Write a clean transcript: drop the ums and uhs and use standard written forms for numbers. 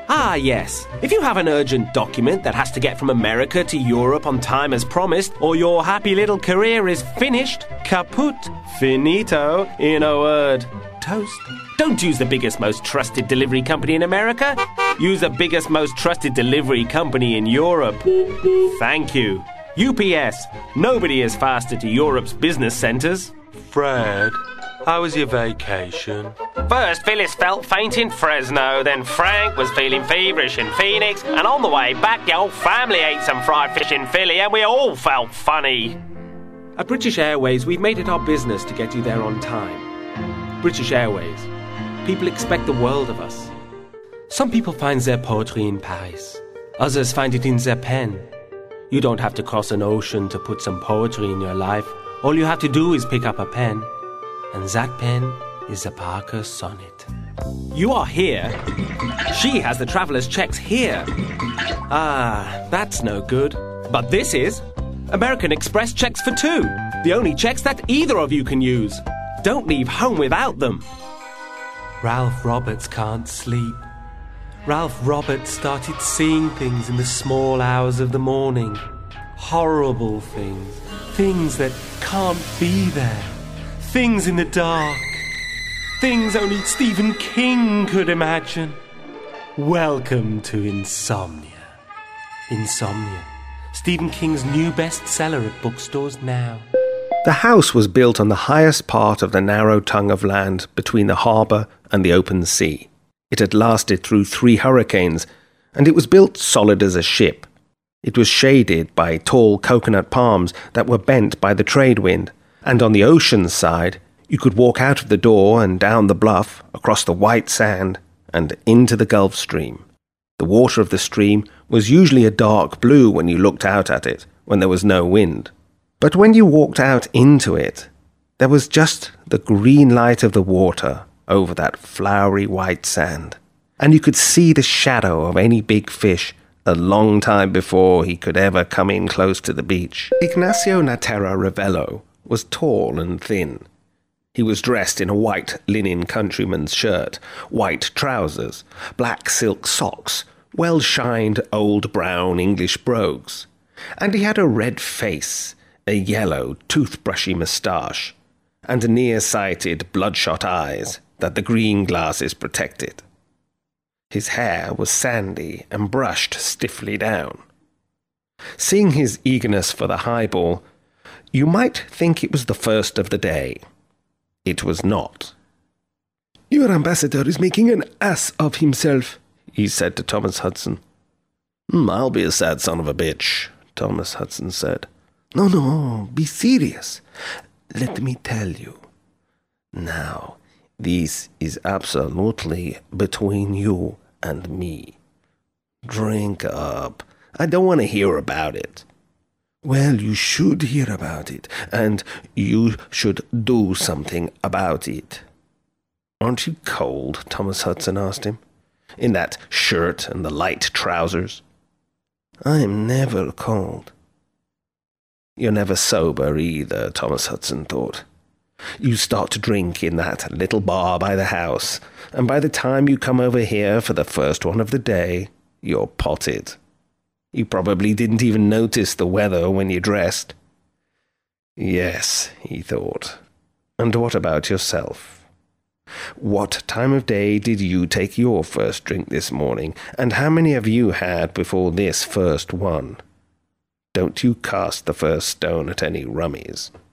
Ah, yes. If you have an urgent document that has to get from America to Europe on time as promised, or your happy little career is finished, kaput, finito, in a word, toast. Don't use the biggest, most trusted delivery company in America. Use the biggest, most trusted delivery company in Europe. Thank you. UPS. Nobody is faster to Europe's business centres. Fred, how was your vacation? First, Phyllis felt faint in Fresno, then Frank was feeling feverish in Phoenix, and on the way back, the whole family ate some fried fish in Philly, and we all felt funny. At British Airways, we've made it our business to get you there on time. British Airways. People expect the world of us. Some people find their poetry in Paris. Others find it in their pen. You don't have to cross an ocean to put some poetry in your life. All you have to do is pick up a pen. And that pen is a Parker Sonnet. You are here. She has the traveller's checks here. Ah, that's no good. But this is American Express checks for two. The only checks that either of you can use. Don't leave home without them. Ralph Roberts can't sleep. Ralph Roberts started seeing things in the small hours of the morning. Horrible things. Things that can't be there. Things in the dark. Things only Stephen King could imagine. Welcome to Insomnia. Insomnia. Stephen King's new bestseller at bookstores now. The house was built on the highest part of the narrow tongue of land between the harbour and the open sea. It had lasted through 3 hurricanes, and it was built solid as a ship. It was shaded by tall coconut palms that were bent by the trade wind, and on the ocean side, you could walk out of the door and down the bluff, across the white sand, and into the Gulf Stream. The water of the stream was usually a dark blue when you looked out at it, when there was no wind. But when you walked out into it, there was just the green light of the water over that flowery white sand, and you could see the shadow of any big fish a long time before he could ever come in close to the beach. Ignacio Natera Ravello was tall and thin. He was dressed in a white linen countryman's shirt, white trousers, black silk socks, well-shined old brown English brogues, and he had a red face, a yellow, toothbrushy moustache, and near-sighted, bloodshot eyes that the green glasses protected. His hair was sandy and brushed stiffly down. Seeing his eagerness for the highball, you might think it was the first of the day. It was not. "Your ambassador is making an ass of himself," he said to Thomas Hudson. "I'll be a sad son of a bitch," Thomas Hudson said. No, be serious. Let me tell you. Now, this is absolutely between you and me. Drink up. I don't want to hear about it. Well, you should hear about it, and you should do something about it. Aren't you cold? Thomas Hudson asked him. In that shirt and the light trousers. I'm never cold. You're never sober either, Thomas Hudson thought. You start to drink in that little bar by the house, and by the time you come over here for the first one of the day, you're potted. You probably didn't even notice the weather when you dressed. Yes, he thought. And what about yourself? What time of day did you take your first drink this morning, and how many have you had before this first one? Don't you cast the first stone at any rummies.